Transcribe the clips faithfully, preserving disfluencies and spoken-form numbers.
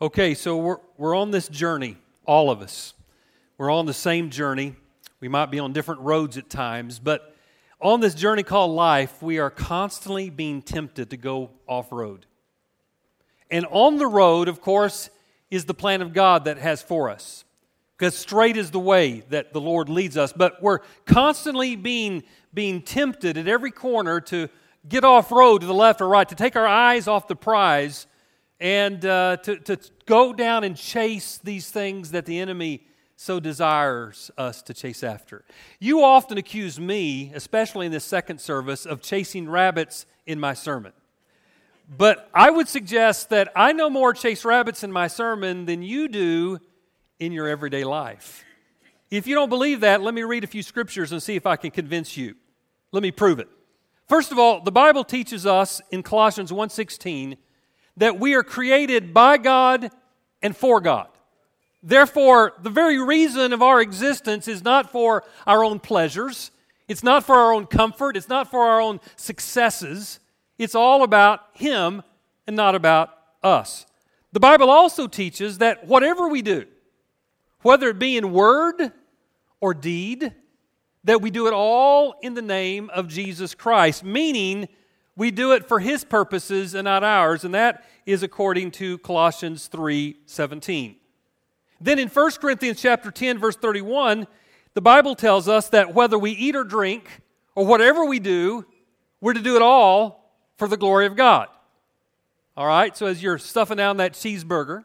Okay, so we're we're on this journey, all of us. We're on the same journey. We might be on different roads at times, but on this journey called life, we are constantly being tempted to go off-road. And on the road, of course, is the plan of God that has for us. Because straight is the way that the Lord leads us. But we're constantly being, being tempted at every corner to get off-road to the left or right, to take our eyes off the prize and uh, to, to go down and chase these things that the enemy so desires us to chase after. You often accuse me, especially in this second service, of chasing rabbits in my sermon. But I would suggest that I no more chase rabbits in my sermon than you do in your everyday life. If you don't believe that, let me read a few scriptures and see if I can convince you. Let me prove it. First of all, the Bible teaches us in Colossians one sixteen that we are created by God and for God. Therefore, the very reason of our existence is not for our own pleasures. It's not for our own comfort. It's not for our own successes. It's all about Him and not about us. The Bible also teaches that whatever we do, whether it be in word or deed, that we do it all in the name of Jesus Christ, meaning we do it for His purposes and not ours, and that is according to Colossians three seventeen. Then in First Corinthians chapter ten, verse thirty-one, the Bible tells us that whether we eat or drink, or whatever we do, we're to do it all for the glory of God. All right, so as you're stuffing down that cheeseburger,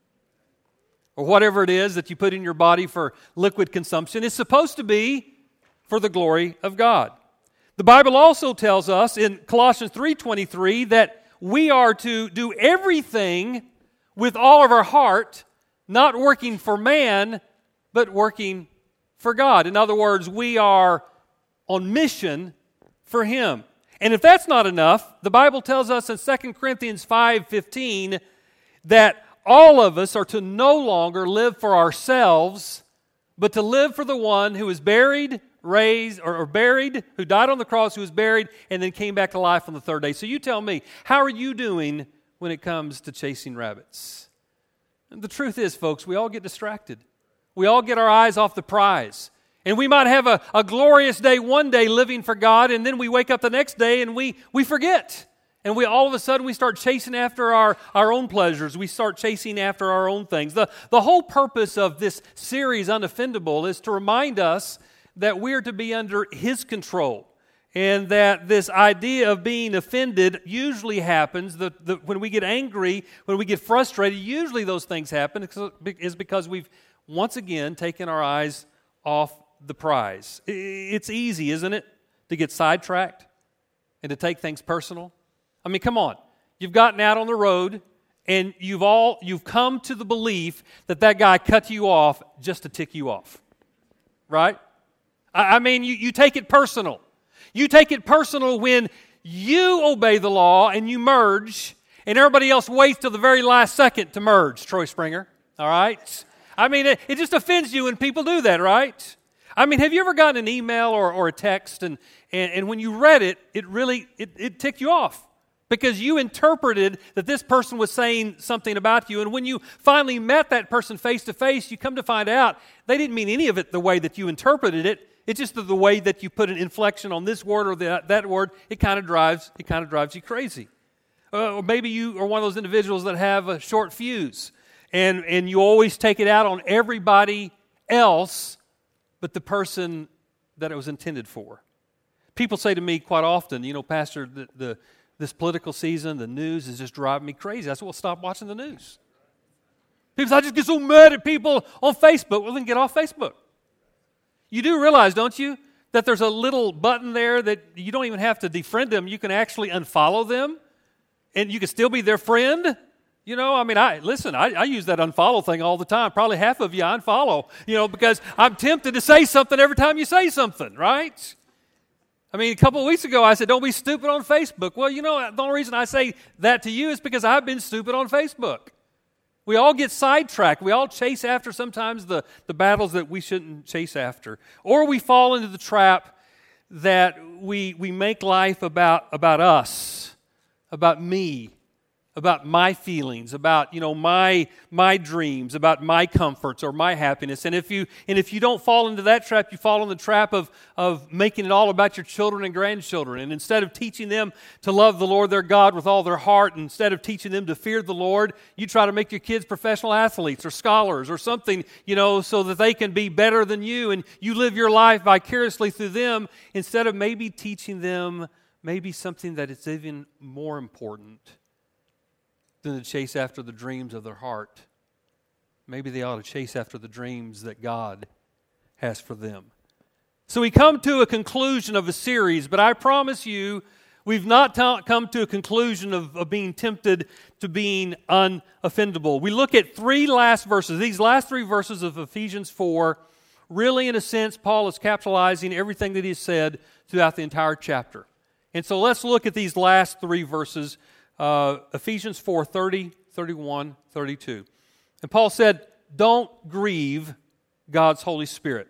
or whatever it is that you put in your body for liquid consumption, it's supposed to be for the glory of God. The Bible also tells us in Colossians three twenty-three that we are to do everything with all of our heart, not working for man, but working for God. In other words, we are on mission for Him. And if that's not enough, the Bible tells us in Second Corinthians five fifteen that all of us are to no longer live for ourselves, but to live for the one who is buried, raised, or, or buried, who died on the cross, who was buried, and then came back to life on the third day. So you tell me, how are you doing when it comes to chasing rabbits? And the truth is, folks, we all get distracted. We all get our eyes off the prize. And we might have a, a glorious day one day living for God, and then we wake up the next day and we, we forget. And we all of a sudden we start chasing after our, our own pleasures. We start chasing after our own things. The, the whole purpose of this series, Unoffendable, is to remind us that we're to be under His control. And that this idea of being offended usually happens, the, the, when we get angry, when we get frustrated, usually those things happen is because we've once again taken our eyes off the prize. It's easy, isn't it, to get sidetracked and to take things personal? I mean, come on. You've gotten out on the road and you've all you've come to the belief that that guy cut you off just to tick you off. Right? I, I mean, you, you take it personal. You take it personal when you obey the law and you merge and everybody else waits till the very last second to merge, Troy Springer. All right? I mean, it, it just offends you when people do that, right? I mean, have you ever gotten an email or, or a text and, and, and when you read it, it really, it, it ticked you off because you interpreted that this person was saying something about you, and when you finally met that person face to face, you come to find out they didn't mean any of it the way that you interpreted it. It's just the way that you put an inflection on this word or that, that word, it kind of drives it kind of drives you crazy. Uh, or maybe you are one of those individuals that have a short fuse, and, and you always take it out on everybody else but the person that it was intended for. People say to me quite often, you know, Pastor, the, the, this political season, the news is just driving me crazy. I said, well, stop watching the news. People say, I just get so mad at people on Facebook. Well, then get off Facebook. You do realize, don't you, that there's a little button there that you don't even have to defriend them. You can actually unfollow them, and you can still be their friend. You know, I mean, I listen, I, I use that unfollow thing all the time. Probably half of you I unfollow, you know, because I'm tempted to say something every time you say something, right? I mean, a couple of weeks ago I said, don't be stupid on Facebook. Well, you know, the only reason I say that to you is because I've been stupid on Facebook. We all get sidetracked. We all chase after sometimes the, the battles that we shouldn't chase after. Or we fall into the trap that we we make life about, about us, about me, about my feelings, about, you know, my my dreams, about my comforts or my happiness. And if you and if you don't fall into that trap, you fall in the trap of, of making it all about your children and grandchildren. And instead of teaching them to love the Lord their God with all their heart, instead of teaching them to fear the Lord, you try to make your kids professional athletes or scholars or something, you know, so that they can be better than you, and you live your life vicariously through them instead of maybe teaching them maybe something that is even more important than to chase after the dreams of their heart. Maybe they ought to chase after the dreams that God has for them. So we come to a conclusion of a series, but I promise you, we've not ta- come to a conclusion of, of being tempted to being unoffendable. We look at three last verses. These last three verses of Ephesians four, really in a sense, Paul is capitalizing everything that he said throughout the entire chapter. And so let's look at these last three verses. Uh, Ephesians four, thirty, thirty-one, thirty-two. And Paul said, don't grieve God's Holy Spirit,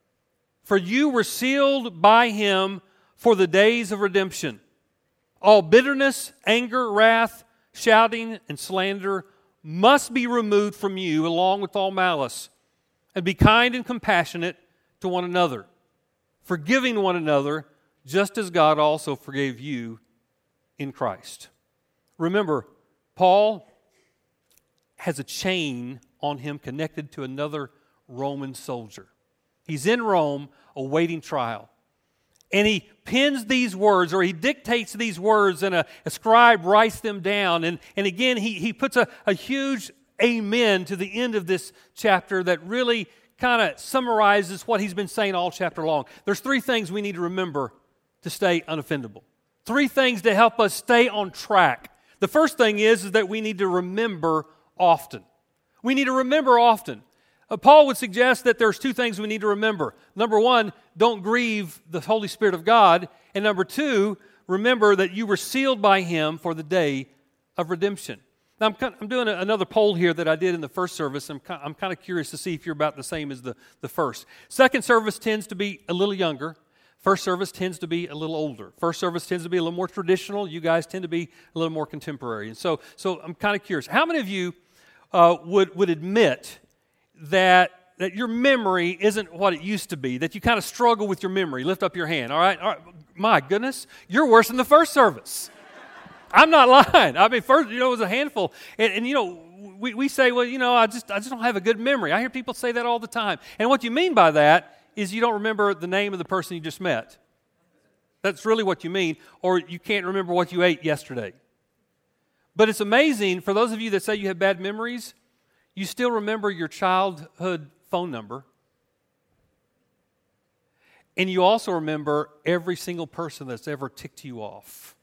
for you were sealed by Him for the days of redemption. All bitterness, anger, wrath, shouting, and slander must be removed from you along with all malice. And be kind and compassionate to one another, forgiving one another, just as God also forgave you in Christ. Remember, Paul has a chain on him connected to another Roman soldier. He's in Rome awaiting trial. And he pens these words, or he dictates these words, and a, a scribe writes them down. And, and again, he, he puts a, a huge amen to the end of this chapter that really kind of summarizes what he's been saying all chapter long. There's three things we need to remember to stay unoffendable. Three things to help us stay on track. The first thing is, is that we need to remember often. We need to remember often. Uh, Paul would suggest that there's two things we need to remember. Number one, don't grieve the Holy Spirit of God. And number two, remember that you were sealed by Him for the day of redemption. Now, I'm, kind of, I'm doing a, another poll here that I did in the first service. I'm kind, I'm kind of curious to see if you're about the same as the, the first. Second service tends to be a little younger. First service tends to be a little older. First service tends to be a little more traditional. You guys tend to be a little more contemporary. And so, so I'm kind of curious. How many of you uh, would would admit that that your memory isn't what it used to be? That you kind of struggle with your memory? Lift up your hand. All right. All right. My goodness, you're worse than the first service. I'm not lying. I mean, first, you know, it was a handful, and, and you know, we we say, well, you know, I just I just don't have a good memory. I hear people say that all the time. And what you mean by that is you don't remember the name of the person you just met. That's really what you mean. Or you can't remember what you ate yesterday. But it's amazing, for those of you that say you have bad memories, you still remember your childhood phone number. And you also remember every single person that's ever ticked you off.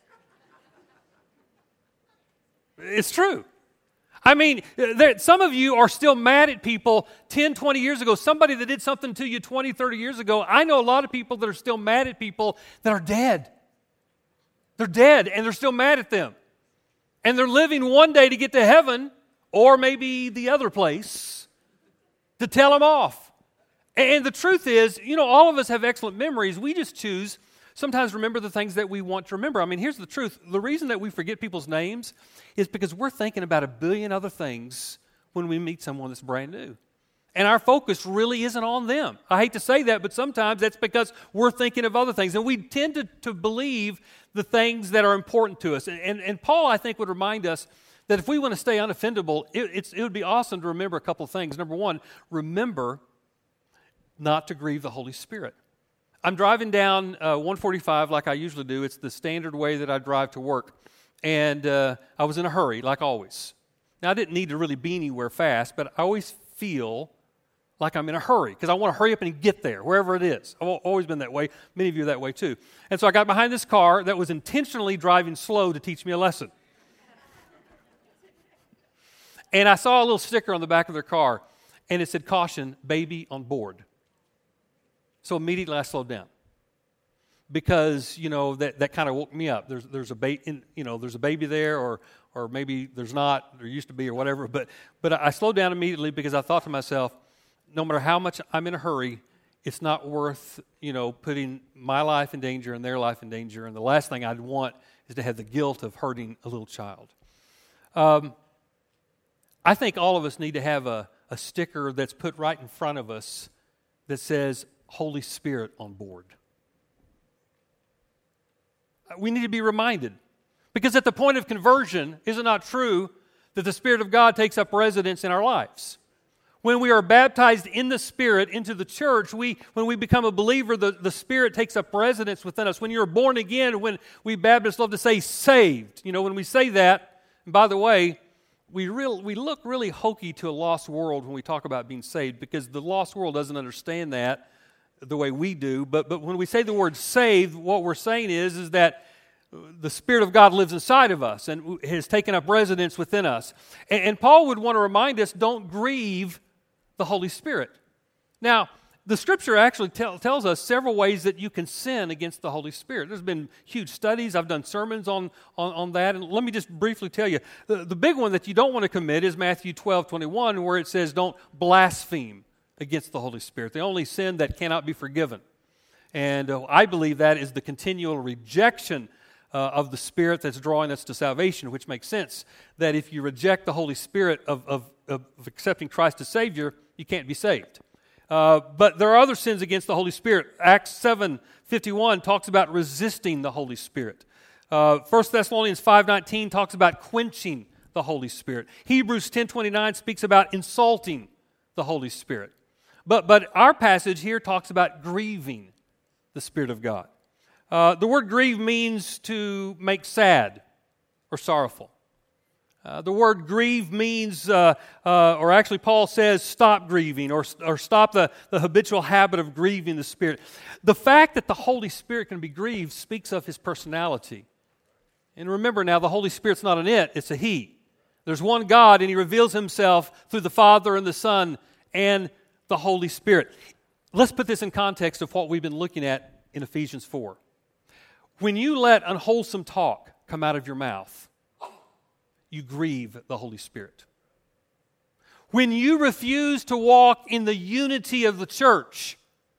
It's true. I mean, there, some of you are still mad at people ten, twenty years ago. Somebody that did something to you twenty, thirty years ago. I know a lot of people that are still mad at people that are dead. They're dead, and they're still mad at them. And they're living one day to get to heaven, or maybe the other place, to tell them off. And the truth is, you know, all of us have excellent memories. We just choose sometimes remember the things that we want to remember. I mean, here's the truth. The reason that we forget people's names is because we're thinking about a billion other things when we meet someone that's brand new. And our focus really isn't on them. I hate to say that, but sometimes that's because we're thinking of other things. And we tend to, to believe the things that are important to us. And, and, and Paul, I think, would remind us that if we want to stay unoffendable, it, it's, it would be awesome to remember a couple of things. Number one, remember not to grieve the Holy Spirit. I'm driving down uh, one forty-five like I usually do. It's the standard way that I drive to work. And uh, I was in a hurry, like always. Now, I didn't need to really be anywhere fast, but I always feel like I'm in a hurry because I want to hurry up and get there, wherever it is. I've always been that way. Many of you are that way too. And so I got behind this car that was intentionally driving slow to teach me a lesson. And I saw a little sticker on the back of their car, and it said, "Caution, baby on board." So immediately I slowed down because, you know, that, that kind of woke me up. There's there's a ba- in, you know, there's a baby there, or or maybe there's not, there used to be, or whatever. But but I slowed down immediately because I thought to myself, no matter how much I'm in a hurry, it's not worth, you know, putting my life in danger and their life in danger. And the last thing I'd want is to have the guilt of hurting a little child. Um, I think all of us need to have a, a sticker that's put right in front of us that says Holy Spirit on board. We need to be reminded. Because at the point of conversion, is it not true that the Spirit of God takes up residence in our lives? When we are baptized in the Spirit into the church, we, when we become a believer, the, the Spirit takes up residence within us. When you're born again, when we Baptists love to say saved, you know, when we say that, and by the way, we real, we look really hokey to a lost world when we talk about being saved, because the lost world doesn't understand that the way we do. But, but when we say the word saved, what we're saying is, is that the Spirit of God lives inside of us and has taken up residence within us. And, and Paul would want to remind us, don't grieve the Holy Spirit. Now, the Scripture actually tell, tells us several ways that you can sin against the Holy Spirit. There's been huge studies. I've done sermons on, on, on that. And let me just briefly tell you, the, the big one that you don't want to commit is Matthew twelve twenty-one, where it says, don't blaspheme against the Holy Spirit. The only sin that cannot be forgiven. And uh, I believe that is the continual rejection uh, of the Spirit that's drawing us to salvation, which makes sense. That if you reject the Holy Spirit of, of, of accepting Christ as Savior, you can't be saved. Uh, but there are other sins against the Holy Spirit. Acts seven fifty-one talks about resisting the Holy Spirit. Uh, First Thessalonians five nineteen talks about quenching the Holy Spirit. Hebrews ten twenty-nine speaks about insulting the Holy Spirit. But, but our passage here talks about grieving the Spirit of God. Uh, the word grieve means to make sad or sorrowful. Uh, the word grieve means, uh, uh, or actually Paul says, stop grieving or, or stop the, the habitual habit of grieving the Spirit. The fact that the Holy Spirit can be grieved speaks of His personality. And remember now, the Holy Spirit's not an it, it's a He. There's one God, and He reveals Himself through the Father and the Son and the Holy Spirit. Let's put this in context of what we've been looking at in Ephesians four. When you let unwholesome talk come out of your mouth, you grieve the Holy Spirit. When you refuse to walk in the unity of the church,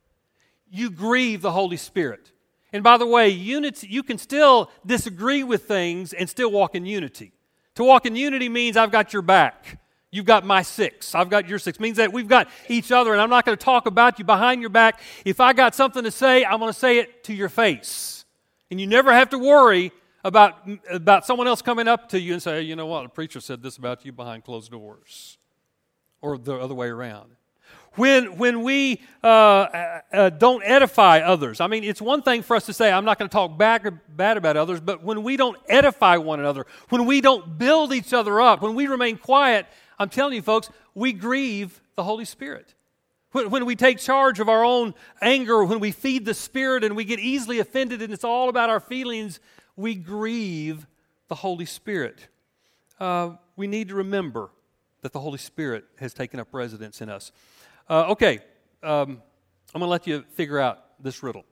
you grieve the Holy Spirit. And by the way, unity, you can still disagree with things and still walk in unity. To walk in unity means I've got your back. You've got my six. I've got your six. It means that we've got each other, and I'm not going to talk about you behind your back. If I got something to say, I'm going to say it to your face. And you never have to worry About, about someone else coming up to you and say, you know what, a preacher said this about you behind closed doors. Or the other way around. When, when we uh, uh, don't edify others, I mean, it's one thing for us to say, I'm not going to talk back or bad about others, but when we don't edify one another, when we don't build each other up, when we remain quiet, I'm telling you folks, we grieve the Holy Spirit. When, when we take charge of our own anger, when we feed the Spirit and we get easily offended and it's all about our feelings, we grieve the Holy Spirit. Uh, we need to remember that the Holy Spirit has taken up residence in us. Uh, okay, um, I'm going to let you figure out this riddle.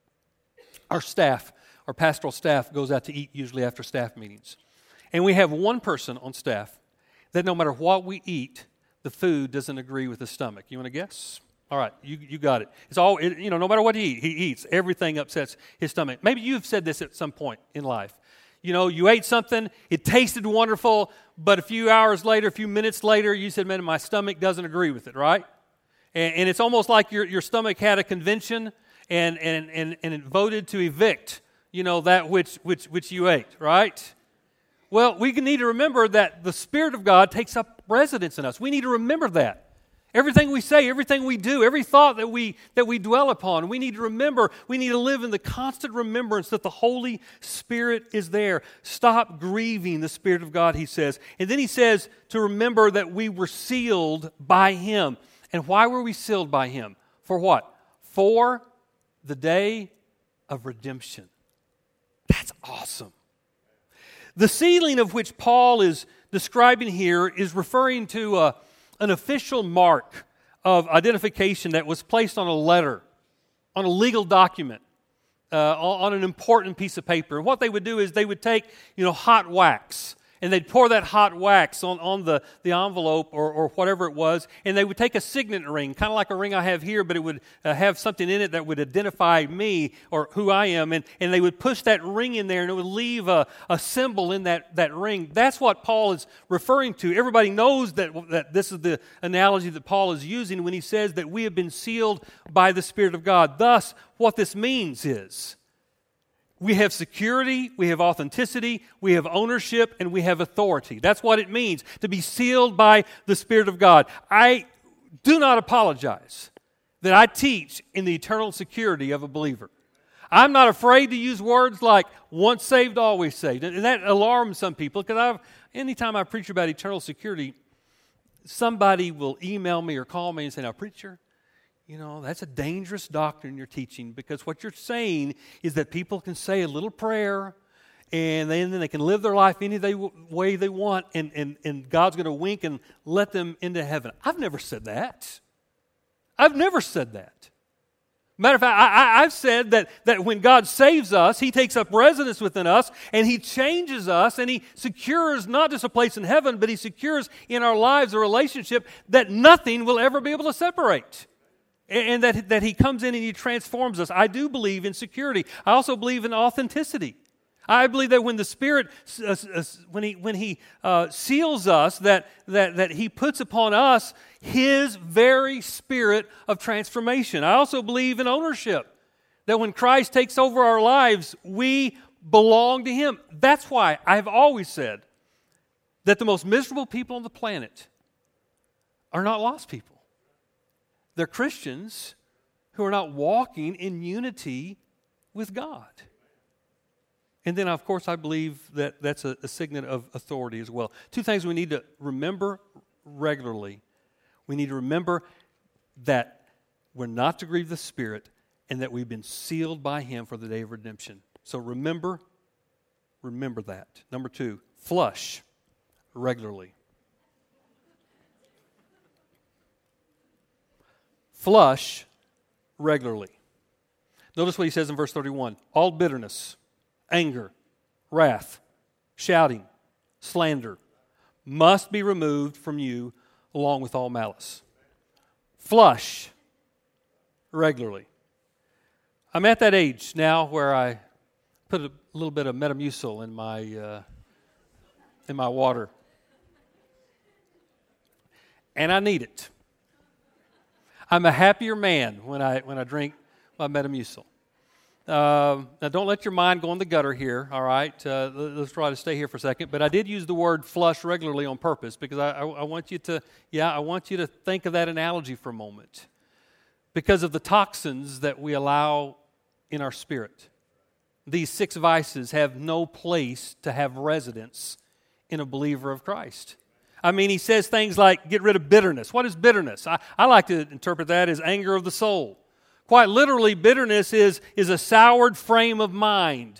Our staff, our pastoral staff, goes out to eat usually after staff meetings. And we have one person on staff that no matter what we eat, the food doesn't agree with his stomach. You want to guess? All right, you you got it. It's all, it, you know, no matter what he, eat, he eats, everything upsets his stomach. Maybe you've said this at some point in life. You know, you ate something, it tasted wonderful, but a few hours later, a few minutes later, you said, man, my stomach doesn't agree with it, right? And, and it's almost like your, your stomach had a convention and, and, and, and it voted to evict, you know, that which, which, which you ate, right? Well, we need to remember that the Spirit of God takes up residence in us. We need to remember that. Everything we say, everything we do, every thought that we that we dwell upon, we need to remember, we need to live in the constant remembrance that the Holy Spirit is there. Stop grieving the Spirit of God, he says. And then he says to remember that we were sealed by Him. And why were we sealed by Him? For what? For the day of redemption. That's awesome. The sealing of which Paul is describing here is referring to a an official mark of identification that was placed on a letter, on a legal document, uh, on an important piece of paper. And what they would do is they would take, you know, hot wax And they'd pour that hot wax on, on the, the envelope or, or whatever it was, and they would take a signet ring, kind of like a ring I have here, but it would uh, have something in it that would identify me or who I am, and, and they would push that ring in there, and it would leave a, a symbol in that, that ring. That's what Paul is referring to. Everybody knows that, that this is the analogy that Paul is using when he says that we have been sealed by the Spirit of God. Thus, what this means is, we have security, we have authenticity, we have ownership, and we have authority. That's what it means to be sealed by the Spirit of God. I do not apologize that I teach in the eternal security of a believer. I'm not afraid to use words like once saved, always saved. And that alarms some people because I've, anytime I preach about eternal security, somebody will email me or call me and say, now, preacher, you know, that's a dangerous doctrine you're teaching, because what you're saying is that people can say a little prayer and then they can live their life any way they want, and, and, and God's going to wink and let them into heaven. I've never said that. I've never said that. Matter of fact, I, I, I've said that, that when God saves us, He takes up residence within us, and He changes us, and He secures not just a place in heaven, but He secures in our lives a relationship that nothing will ever be able to separate. And that, that He comes in and He transforms us. I do believe in security. I also believe in authenticity. I believe that when the Spirit, uh, uh, when He when He uh, seals us, that, that, that He puts upon us His very Spirit of transformation. I also believe in ownership. That when Christ takes over our lives, we belong to Him. That's why I've always said that the most miserable people on the planet are not lost people. They're Christians who are not walking in unity with God. And then, of course, I believe that that's a, a signet of authority as well. Two things we need to remember regularly. We need to remember that we're not to grieve the Spirit and that we've been sealed by Him for the day of redemption. So remember, remember that. Number two, flush regularly. Flush regularly. Notice what he says in verse thirty-one. All bitterness, anger, wrath, shouting, slander must be removed from you along with all malice. Flush regularly. I'm at that age now where I put a little bit of Metamucil in my uh, in my water. And I need it. I'm a happier man when I when I drink my Metamucil. Uh, now, don't let your mind go in the gutter here, all right? Uh, let's try to stay here for a second. But I did use the word flush regularly on purpose because I, I, I want you to, yeah, I want you to think of that analogy for a moment. Because of the toxins that we allow in our spirit. These six vices have no place to have residence in a believer of Christ. I mean, he says things like, get rid of bitterness. What is bitterness? I, I like to interpret that as anger of the soul. Quite literally, bitterness is, is a soured frame of mind.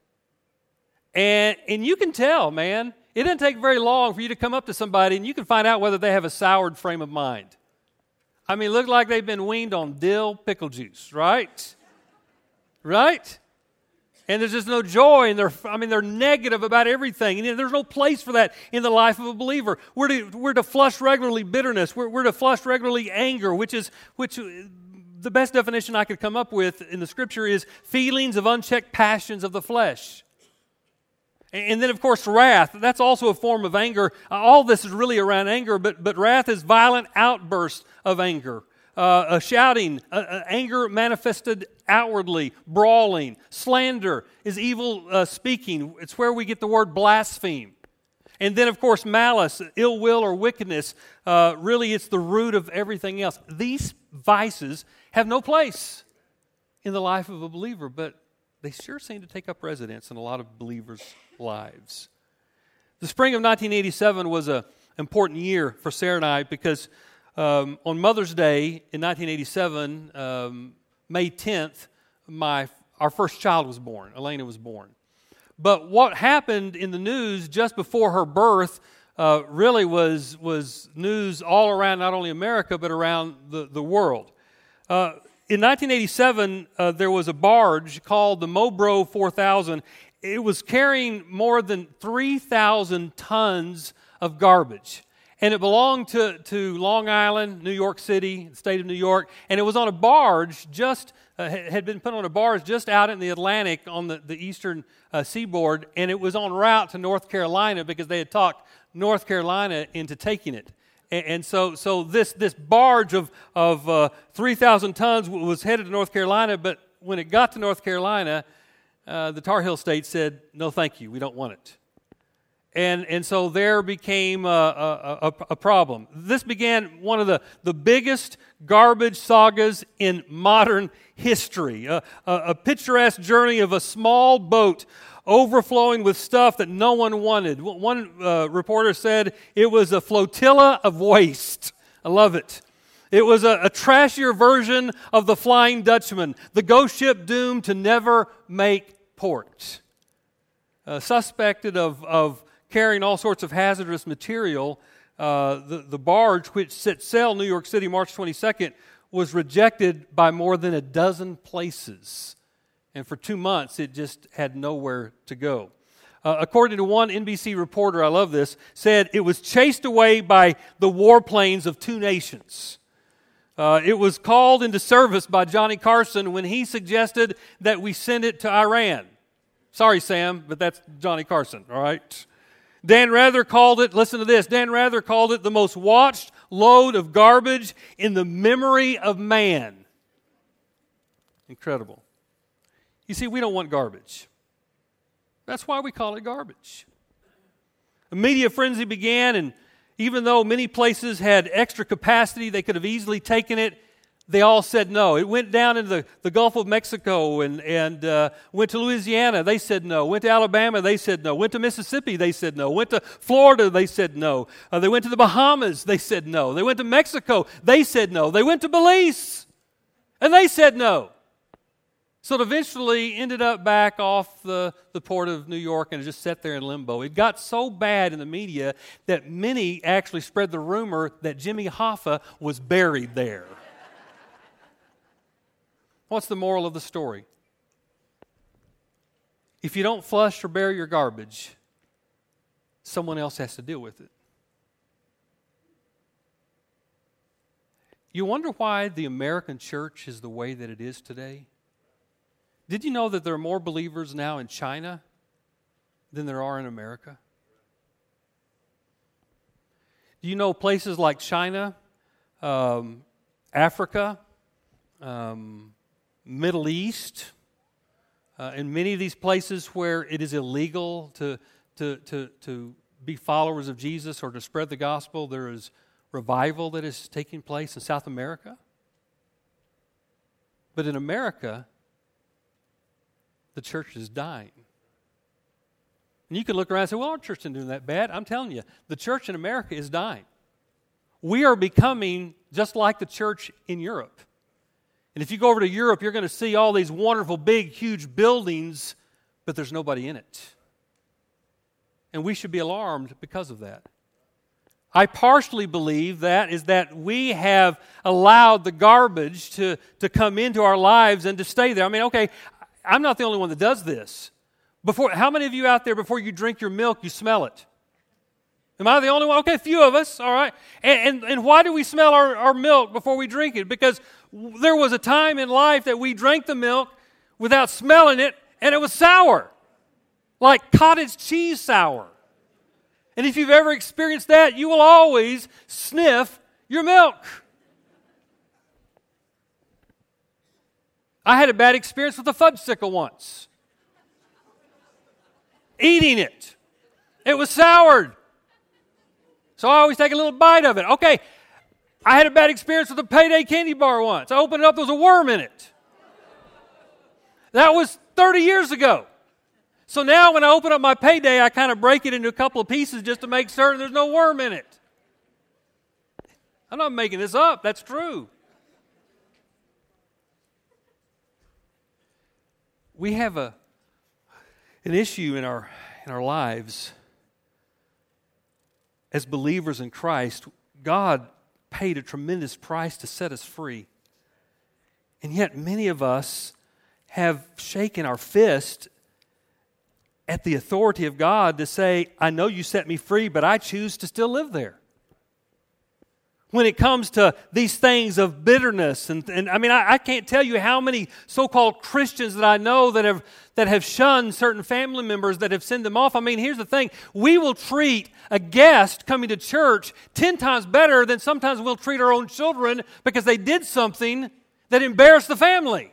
And, and you can tell, man, it doesn't take very long for you to come up to somebody and you can find out whether they have a soured frame of mind. I mean, look like they've been weaned on dill pickle juice, right? Right? And there's just no joy, and they're, I mean, they're negative about everything. And there's no place for that in the life of a believer. We're to, we're to flush regularly bitterness. We're, we're to flush regularly anger, which is, which the best definition I could come up with in the Scripture is feelings of unchecked passions of the flesh. And then, of course, wrath. That's also a form of anger. All this is really around anger, but, but wrath is violent outbursts of anger. Uh, a shouting, uh, uh, anger manifested outwardly, brawling. Slander is evil uh, speaking. It's where we get the word blaspheme. And then, of course, malice, ill will or wickedness. Uh, really, it's the root of everything else. These vices have no place in the life of a believer, but they sure seem to take up residence in a lot of believers' lives. The spring of nineteen eighty-seven was an important year for Sarah and I because Um, on Mother's Day in nineteen eighty-seven, um, May tenth, my our first child was born. Elena was born. But what happened in the news just before her birth uh, really was was news all around not only America but around the, the world. Uh, in nineteen eighty-seven, uh, there was a barge called the Mobro four thousand. it was carrying more than three thousand tons of garbage. And it belonged to, to Long Island, New York City, the state of New York. And it was on a barge just, uh, had been put on a barge just out in the Atlantic on the, the eastern uh, seaboard. And it was en route to North Carolina because they had talked North Carolina into taking it. And, and so so this, this barge of, of uh, three thousand tons was headed to North Carolina. But when it got to North Carolina, uh, the Tar Heel State said, no, thank you, we don't want it. And and so there became a, a, a, a problem. This began one of the, the biggest garbage sagas in modern history. A, a, a picturesque journey of a small boat overflowing with stuff that no one wanted. One uh, reporter said it was a flotilla of waste. I love it. It was a, a trashier version of the Flying Dutchman, the ghost ship doomed to never make port. Uh, suspected of... of carrying all sorts of hazardous material, uh, the, the barge, which set sail New York City March twenty-second, was rejected by more than a dozen places. And for two months, it just had nowhere to go. Uh, according to one N B C reporter, I love this, said it was chased away by the warplanes of two nations. Uh, it was called into service by Johnny Carson when he suggested that we send it to Iran. Sorry, Sam, but that's Johnny Carson, all right? Dan Rather called it, listen to this, Dan Rather called it the most watched load of garbage in the memory of man. Incredible. You see, we don't want garbage. That's why we call it garbage. A media frenzy began, and even though many places had extra capacity, they could have easily taken it, they all said no. It went down into the, the Gulf of Mexico and, and uh, went to Louisiana. They said no. Went to Alabama. They said no. Went to Mississippi. They said no. Went to Florida. They said no. Uh, they went to the Bahamas. They said no. They went to Mexico. They said no. They went to Belize. And they said no. So it eventually ended up back off the, the port of New York and just sat there in limbo. It got so bad in the media that many actually spread the rumor that Jimmy Hoffa was buried there. What's the moral of the story? If you don't flush or bury your garbage, someone else has to deal with it. You wonder why the American church is the way that it is today? Did you know that there are more believers now in China than there are in America? Do you know places like China, um, Africa, um, Middle East, uh, in many of these places where it is illegal to, to, to, to be followers of Jesus or to spread the gospel, there is revival that is taking place in South America. But in America, the church is dying. And you can look around and say, well, our church isn't doing that bad. I'm telling you, the church in America is dying. We are becoming just like the church in Europe. And if you go over to Europe, you're going to see all these wonderful, big, huge buildings, but there's nobody in it. And we should be alarmed because of that. I partially believe that is that we have allowed the garbage to, to come into our lives and to stay there. I mean, okay, I'm not the only one that does this. Before, how many of you out there, before you drink your milk, you smell it? Am I the only one? Okay, a few of us, all right. And, and, and why do we smell our, our milk before we drink it? Because there was a time in life that we drank the milk without smelling it, and it was sour, like cottage cheese sour. And if you've ever experienced that, you will always sniff your milk. I had a bad experience with a fudgesicle once. Eating it. It was soured. So I always take a little bite of it. Okay, I had a bad experience with a Payday candy bar once. I opened it up, there was a worm in it. That was thirty years ago. So now when I open up my Payday, I kind of break it into a couple of pieces just to make certain there's no worm in it. I'm not making this up. That's true. We have a an issue in our in our lives as believers in Christ. God paid a tremendous price to set us free. And yet many of us have shaken our fist at the authority of God to say, I know you set me free, but I choose to still live there. When it comes to these things of bitterness, and, and I mean, I, I can't tell you how many so-called Christians that I know that have that have shunned certain family members that have sent them off. I mean, here's the thing. We will treat a guest coming to church ten times better than sometimes we'll treat our own children because they did something that embarrassed the family.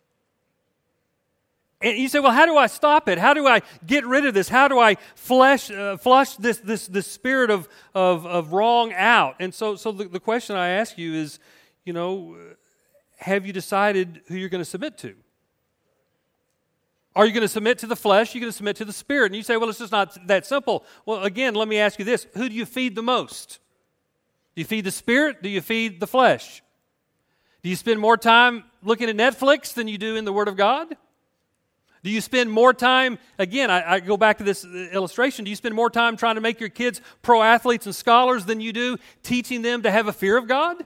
And you say, well, how do I stop it? How do I get rid of this? How do I flush, uh, flush this, this, this spirit of, of, of wrong out? And so, so the, the question I ask you is, you know, have you decided who you're going to submit to? Are you going to submit to the flesh? Are you going to submit to the spirit? And you say, well, it's just not that simple. Well, again, let me ask you this. Who do you feed the most? Do you feed the spirit? Do you feed the flesh? Do you spend more time looking at Netflix than you do in the Word of God? Do you spend more time, again, I, I go back to this illustration, do you spend more time trying to make your kids pro athletes and scholars than you do teaching them to have a fear of God?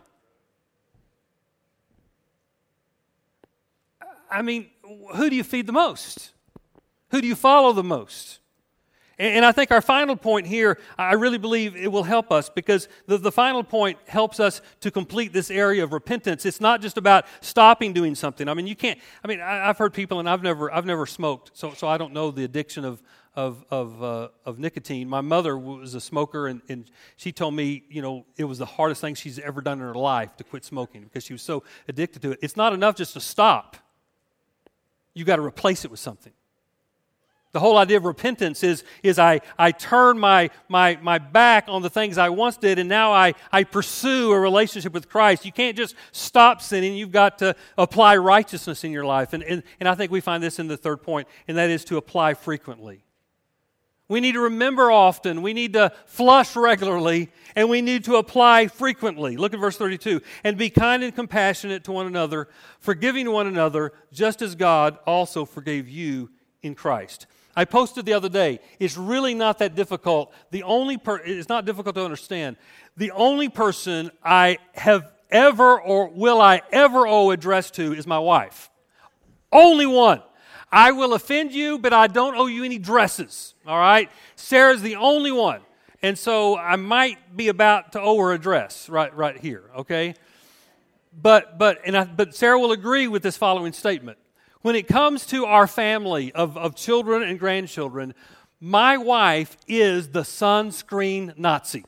I mean, who do you feed the most? Who do you follow the most? And, and I think our final point here, I really believe it will help us because the, the final point helps us to complete this area of repentance. It's not just about stopping doing something. I mean, you can't, I mean, I, I've heard people, and I've never I've never smoked, so so I don't know the addiction of of of, uh, of nicotine. My mother was a smoker, and, and she told me, you know, it was the hardest thing she's ever done in her life to quit smoking because she was so addicted to it. It's not enough just to stop. You got to replace it with something. The whole idea of repentance is, is I, I turn my, my, my back on the things I once did, and now I, I pursue a relationship with Christ. You can't just stop sinning. You've got to apply righteousness in your life. And, and, and I think we find this in the third point, and that is to apply frequently. We need to remember often. We need to flush regularly, and we need to apply frequently. Look at verse thirty-two. And be kind and compassionate to one another, forgiving one another, just as God also forgave you in Christ. I posted the other day, it's really not that difficult. The only per- it's not difficult to understand. The only person I have ever or will I ever owe address to is my wife. Only one. I will offend you, but I don't owe you any dresses, all right? Sarah's the only one. And so I might be about to owe her a dress right, right here, okay? But but and I, but Sarah will agree with this following statement. When it comes to our family of, of children and grandchildren, my wife is the sunscreen Nazi.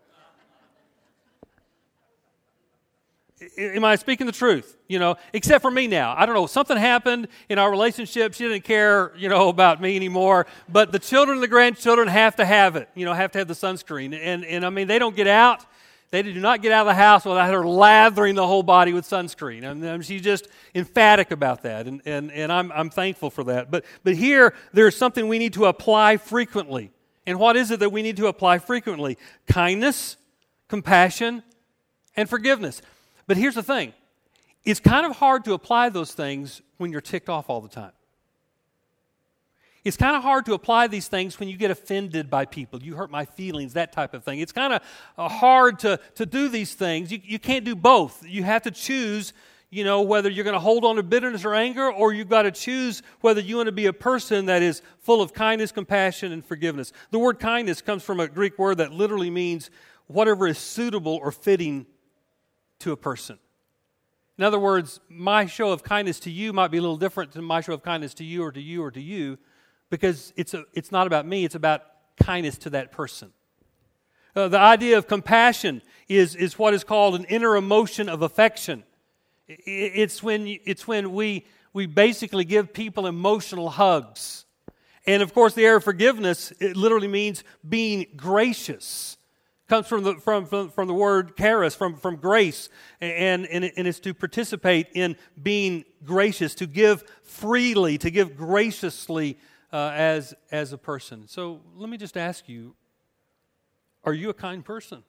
Am I speaking the truth? You know, except for me now. I don't know, something happened in our relationship. She didn't care, you know, about me anymore. But the children and the grandchildren have to have it, you know, have to have the sunscreen. And, and I mean, they don't get out. They do not get out of the house without her lathering the whole body with sunscreen. And, and she's just emphatic about that, and, and, and I'm, I'm thankful for that. But, but here, there's something we need to apply frequently. And what is it that we need to apply frequently? Kindness, compassion, and forgiveness. But here's the thing. It's kind of hard to apply those things when you're ticked off all the time. It's kind of hard to apply these things when you get offended by people. You hurt my feelings, that type of thing. It's kind of uh, hard to, to do these things. You, you can't do both. You have to choose, you know, whether you're going to hold on to bitterness or anger, or you've got to choose whether you want to be a person that is full of kindness, compassion, and forgiveness. The word kindness comes from a Greek word that literally means whatever is suitable or fitting to a person. In other words, my show of kindness to you might be a little different than my show of kindness to you or to you or to you, because it's a, it's not about me, it's about kindness to that person. Uh, the idea of compassion is, is what is called an inner emotion of affection. It, it's when, it's when we, we basically give people emotional hugs. And of course, the area of forgiveness, it literally means being gracious. Comes from the from from, from the word charis, from, from grace, and, and, it, and it's to participate in being gracious, to give freely, to give graciously uh, as, as a person. So let me just ask you, are you a kind person?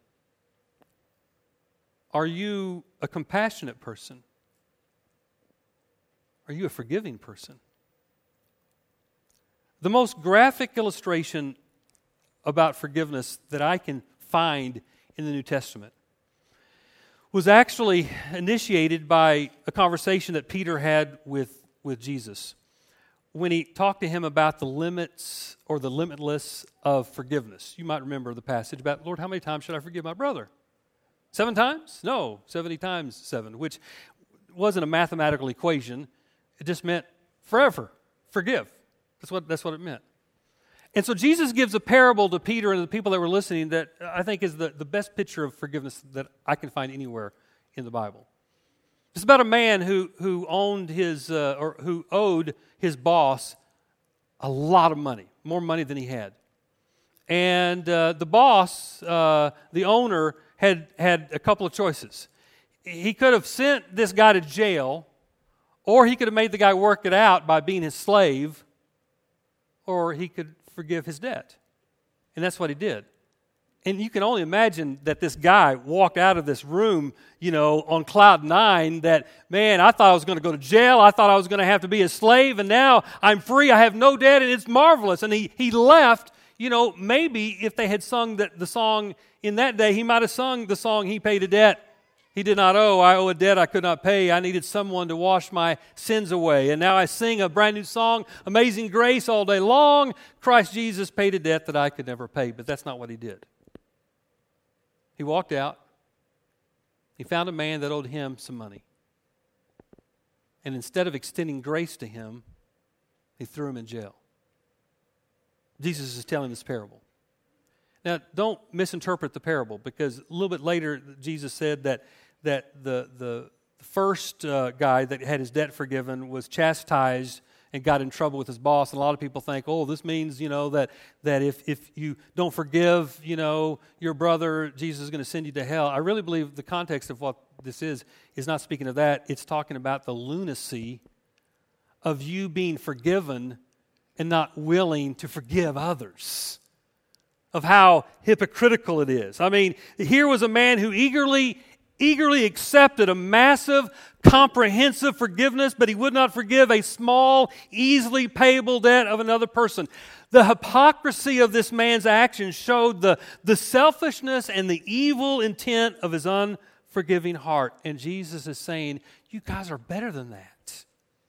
Are you a compassionate person? Are you a forgiving person? The most graphic illustration about forgiveness that I can find in the New Testament was actually initiated by a conversation that Peter had with, with Jesus. when he talked to him about the limits or the limitless of forgiveness. You might remember the passage about, Lord, how many times should I forgive my brother? Seven times? No, seventy times seven, which wasn't a mathematical equation. It just meant forever. Forgive. That's what, that's what it meant. And so Jesus gives a parable to Peter and the people that were listening that I think is the, the best picture of forgiveness that I can find anywhere in the Bible. It's about a man who, who owned his, uh, or who owed his boss a lot of money, more money than he had. And uh, the boss, uh, the owner, had, had a couple of choices. He could have sent this guy to jail, or he could have made the guy work it out by being his slave, or he could forgive his debt. And that's what he did. And you can only imagine that this guy walked out of this room, you know, on cloud nine, that, man, I thought I was going to go to jail. I thought I was going to have to be a slave, and now I'm free. I have no debt, and it's marvelous. And he, he left, you know, maybe if they had sung the, the song in that day, he might have sung the song, He Paid a Debt He Did Not Owe. I owe a debt I could not pay. I needed someone to wash my sins away. And now I sing a brand new song, Amazing Grace, all day long. Christ Jesus paid a debt that I could never pay. But that's not what he did. He walked out. He found a man that owed him some money. And instead of extending grace to him, he threw him in jail. Jesus is telling this parable. Now, don't misinterpret the parable, because a little bit later, Jesus said that, that the, the first uh, guy that had his debt forgiven was chastised and got in trouble with his boss. And a lot of people think, oh, this means, you know, that, that if, if you don't forgive, you know, your brother, Jesus is going to send you to hell. I really believe the context of what this is is not speaking of that. It's talking about the lunacy of you being forgiven and not willing to forgive others, of how hypocritical it is. I mean, here was a man who eagerly eagerly accepted a massive, comprehensive forgiveness, but he would not forgive a small, easily payable debt of another person. The hypocrisy of this man's actions showed the, the selfishness and the evil intent of his unforgiving heart. And Jesus is saying, you guys are better than that.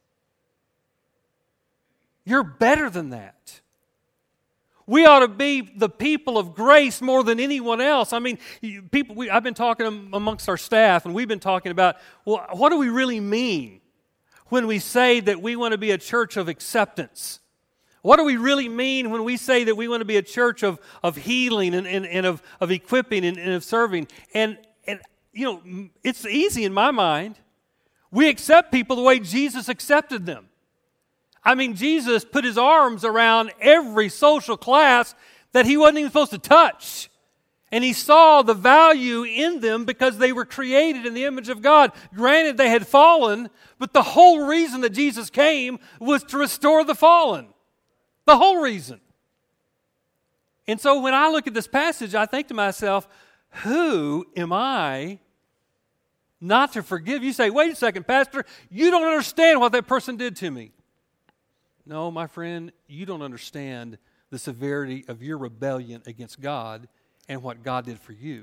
You're better than that. We ought to be the people of grace more than anyone else. I mean, people. We, I've been talking amongst our staff, and we've been talking about, well, what do we really mean when we say that we want to be a church of acceptance? What do we really mean when we say that we want to be a church of, of healing and, and, and of, of equipping and, and of serving? And, and, you know, it's easy in my mind. We accept people the way Jesus accepted them. I mean, Jesus put his arms around every social class that he wasn't even supposed to touch. And he saw the value in them because they were created in the image of God. Granted, they had fallen, but the whole reason that Jesus came was to restore the fallen. The whole reason. And so when I look at this passage, I think to myself, who am I not to forgive? You say, wait a second, Pastor, you don't understand what that person did to me. No, my friend, you don't understand the severity of your rebellion against God and what God did for you.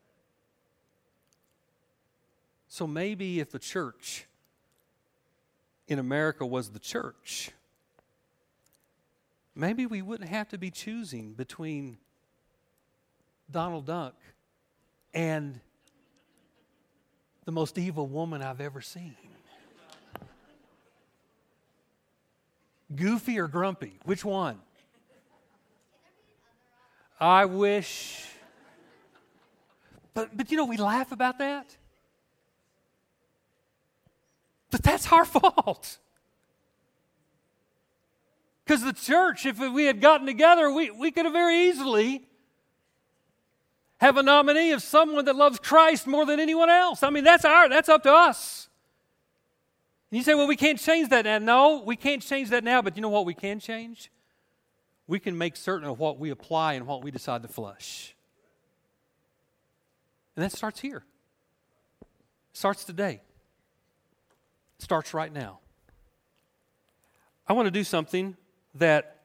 So maybe if the church in America was the church, maybe we wouldn't have to be choosing between Donald Duck and the most evil woman I've ever seen. Goofy or grumpy? Which one? I wish. But, but you know, we laugh about that. But that's our fault. Because the church, if we had gotten together, we, we could have very easily have a nominee of someone that loves Christ more than anyone else. I mean, that's our, that's up to us. And you say, well, we can't change that now. No, we can't change that now, but you know what we can change? We can make certain of what we apply and what we decide to flush. And that starts here. It starts today. It starts right now. I want to do something that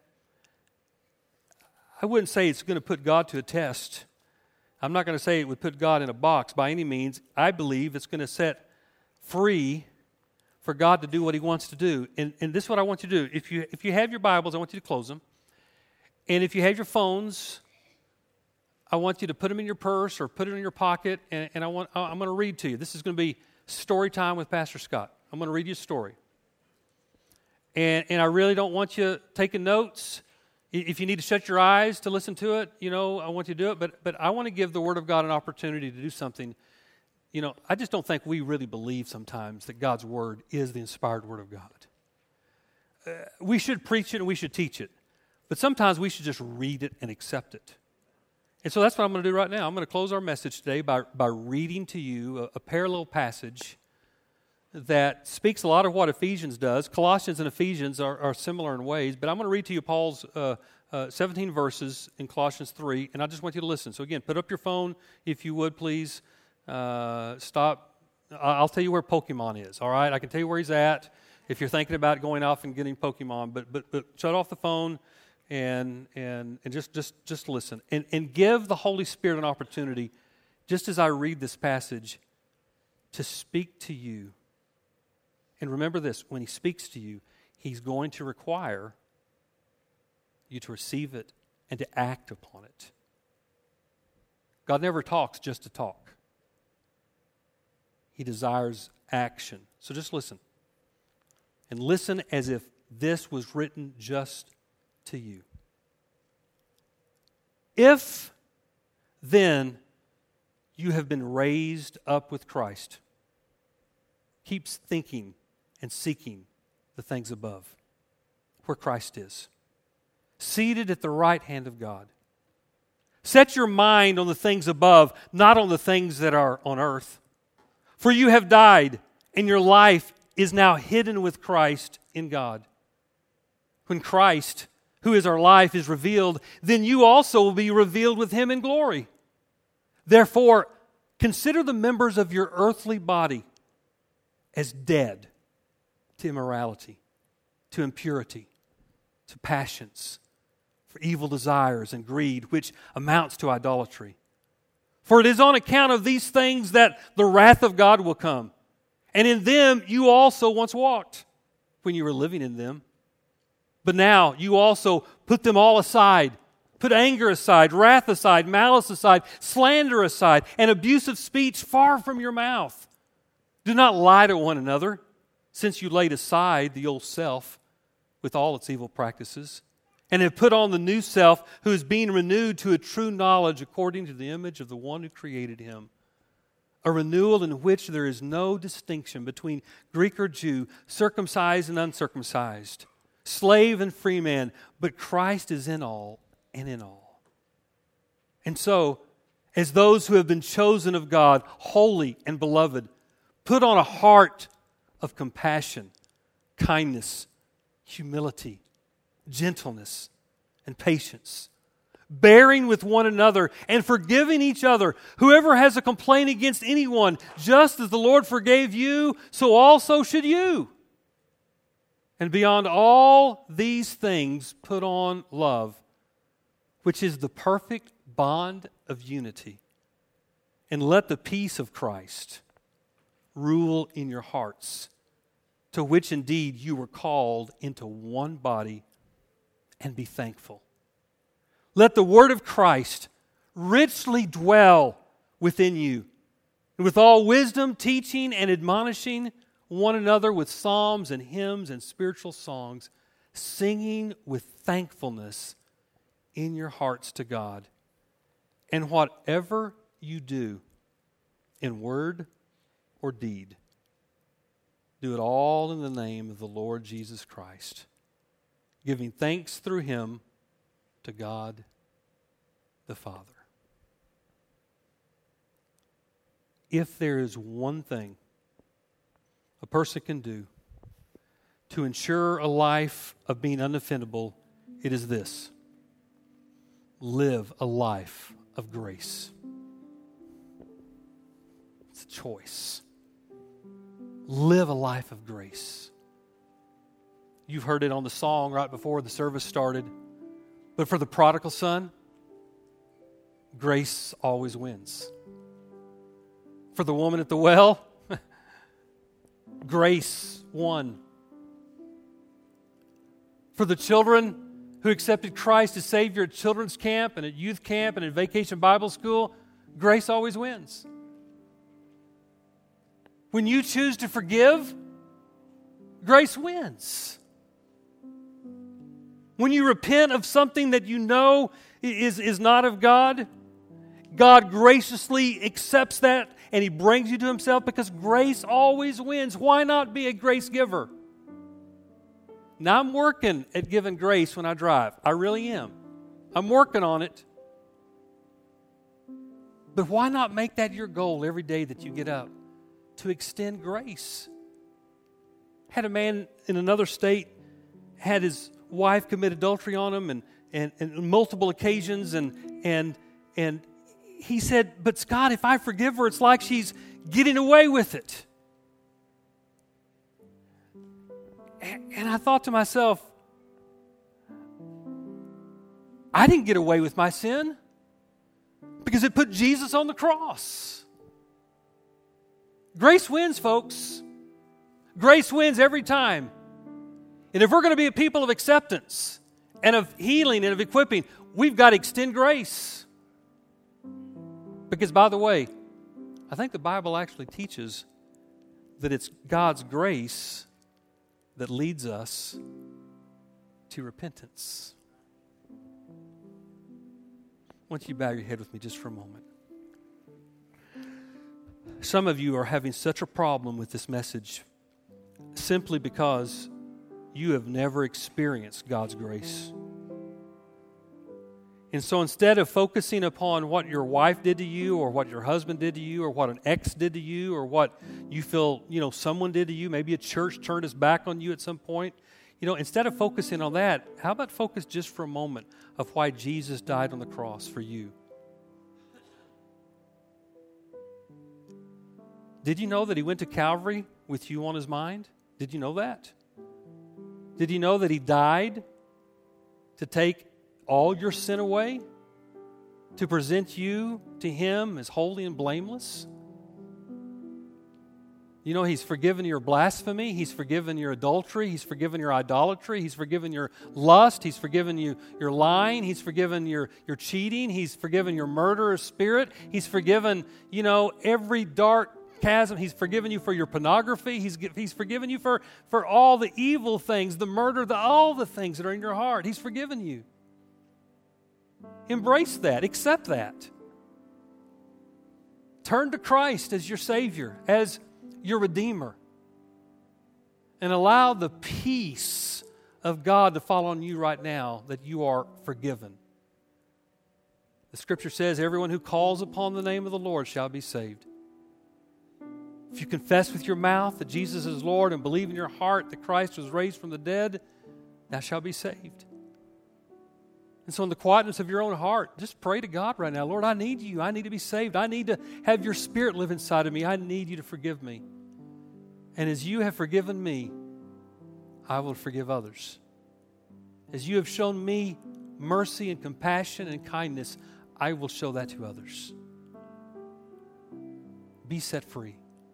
I wouldn't say it's going to put God to a test. I'm not going to say it would put God in a box by any means. I believe it's going to set free for God to do what He wants to do. And, and this is what I want you to do. If you, if you have your Bibles, I want you to close them. And if you have your phones, I want you to put them in your purse or put it in your pocket. And, and I want, I'm going to read to you. This is going to be story time with Pastor Scott. I'm going to read you a story. And, and I really don't want you taking notes. If you need to shut your eyes to listen to it, you know, I want you to do it. But, but I want to give the Word of God an opportunity to do something. You know, I just don't think we really believe sometimes that God's Word is the inspired Word of God. Uh, we should preach it and we should teach it. But sometimes we should just read it and accept it. And so that's what I'm going to do right now. I'm going to close our message today by, by reading to you a, a parallel passage that speaks a lot of what Ephesians does. Colossians and Ephesians are, are similar in ways, but I'm going to read to you Paul's uh, uh, seventeen verses in Colossians three, and I just want you to listen. So again, put up your phone if you would, please. Uh, stop. I'll tell you where Pokemon is, all right? I can tell you where he's at if you're thinking about going off and getting Pokemon, but but, but shut off the phone and and and just just just listen. And, and give the Holy Spirit an opportunity, just as I read this passage, to speak to you. And remember this, when He speaks to you, He's going to require you to receive it and to act upon it. God never talks just to talk. He desires action. So just listen. And listen as if this was written just to you. If then you have been raised up with Christ, keep thinking and seeking the things above, where Christ is, seated at the right hand of God. Set your mind on the things above, not on the things that are on earth. For you have died, and your life is now hidden with Christ in God. When Christ, who is our life, is revealed, then you also will be revealed with Him in glory. Therefore, consider the members of your earthly body as dead to immorality, to impurity, to passions, for evil desires and greed, which amounts to idolatry. For it is on account of these things that the wrath of God will come. And in them you also once walked when you were living in them. But now you also put them all aside. Put anger aside, wrath aside, malice aside, slander aside, and abusive speech far from your mouth. Do not lie to one another, since you laid aside the old self with all its evil practices, and have put on the new self, who is being renewed to a true knowledge according to the image of the one who created him. A renewal in which there is no distinction between Greek or Jew, circumcised and uncircumcised, slave and free man, but Christ is in all and in all. And so, as those who have been chosen of God, holy and beloved, put on a heart of compassion, kindness, humility, gentleness, and patience, bearing with one another and forgiving each other. Whoever has a complaint against anyone, just as the Lord forgave you, so also should you. And beyond all these things, put on love, which is the perfect bond of unity. And let the peace of Christ rule in your hearts, to which indeed you were called into one body, and be thankful. Let the word of Christ richly dwell within you, and with all wisdom, teaching and admonishing one another with psalms and hymns and spiritual songs, singing with thankfulness in your hearts to God. And whatever you do, in word or deed, do it all in the name of the Lord Jesus Christ, giving thanks through Him to God the Father. If there is one thing a person can do to ensure a life of being unoffendable, it is this: live a life of grace. It's a choice. Live a life of grace. You've heard it on the song right before the service started. But for the prodigal son, grace always wins. For the woman at the well, grace won. For the children who accepted Christ as Savior at children's camp and at youth camp and at vacation Bible school, grace always wins. When you choose to forgive, grace wins. When you repent of something that you know is, is not of God, God graciously accepts that and He brings you to Himself because grace always wins. Why not be a grace giver? Now, I'm working at giving grace when I drive. I really am. I'm working on it. But why not make that your goal every day that you get up? To extend grace. Had a man in another state, had his wife commit adultery on him and, and, and multiple occasions, and, and, and he said, but Scott, if I forgive her, it's like she's getting away with it. And I thought to myself, I didn't get away with my sin because it put Jesus on the cross. Grace wins, folks. Grace wins every time. And if we're going to be a people of acceptance and of healing and of equipping, we've got to extend grace. Because, by the way, I think the Bible actually teaches that it's God's grace that leads us to repentance. I want you to bow your head with me just for a moment. Some of you are having such a problem with this message simply because you have never experienced God's grace. And so instead of focusing upon what your wife did to you or what your husband did to you or what an ex did to you or what you feel, you know, someone did to you, maybe a church turned its back on you at some point, you know, instead of focusing on that, how about focus just for a moment of why Jesus died on the cross for you? Did you know that He went to Calvary with you on His mind? Did you know that? Did you know that He died to take all your sin away? To present you to Him as holy and blameless? You know, He's forgiven your blasphemy. He's forgiven your adultery. He's forgiven your idolatry. He's forgiven your lust. He's forgiven you your lying. He's forgiven your, your cheating. He's forgiven your murderous spirit. He's forgiven, you know, every dark chasm. He's forgiven you for your pornography. He's, he's forgiven you for, for all the evil things, the murder, the, all the things that are in your heart. He's forgiven you. Embrace that. Accept that. Turn to Christ as your Savior, as your Redeemer, and allow the peace of God to fall on you right now that you are forgiven. The Scripture says, everyone who calls upon the name of the Lord shall be saved. If you confess with your mouth that Jesus is Lord and believe in your heart that Christ was raised from the dead, thou shalt be saved. And so in the quietness of your own heart, just pray to God right now. Lord, I need you. I need to be saved. I need to have your Spirit live inside of me. I need you to forgive me. And as you have forgiven me, I will forgive others. As you have shown me mercy and compassion and kindness, I will show that to others. Be set free.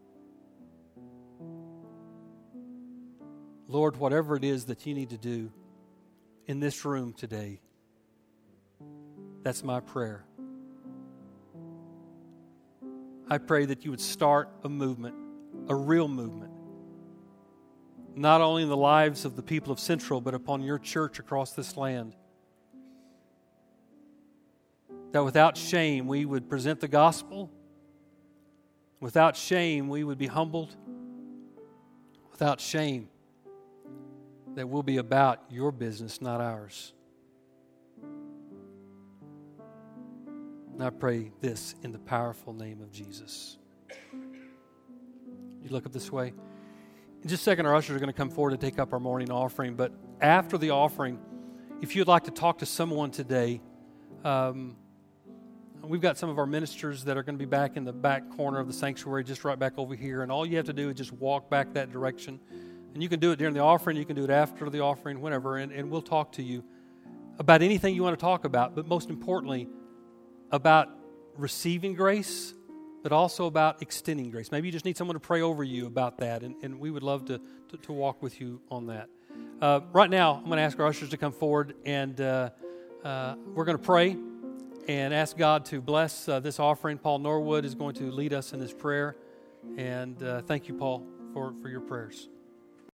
Lord, whatever it is that you need to do in this room today, that's my prayer. I pray that you would start a movement, a real movement, not only in the lives of the people of Central, but upon your church across this land. That without shame we would present the gospel. Without shame we would be humbled. Without shame that we'll be about your business, not ours. And I pray this in the powerful name of Jesus. You look up this way. In just a second, our ushers are going to come forward to take up our morning offering. But after the offering, if you'd like to talk to someone today, um, we've got some of our ministers that are going to be back in the back corner of the sanctuary, just right back over here. And all you have to do is just walk back that direction. And you can do it during the offering. You can do it after the offering, whenever. And, and we'll talk to you about anything you want to talk about. But most importantly, about receiving grace, but also about extending grace. Maybe you just need someone to pray over you about that, and, and we would love to, to, to walk with you on that. Uh, right now, I'm going to ask our ushers to come forward, and uh, uh, we're going to pray and ask God to bless uh, this offering. Paul Norwood is going to lead us in this prayer, and uh, thank you, Paul, for, for your prayers.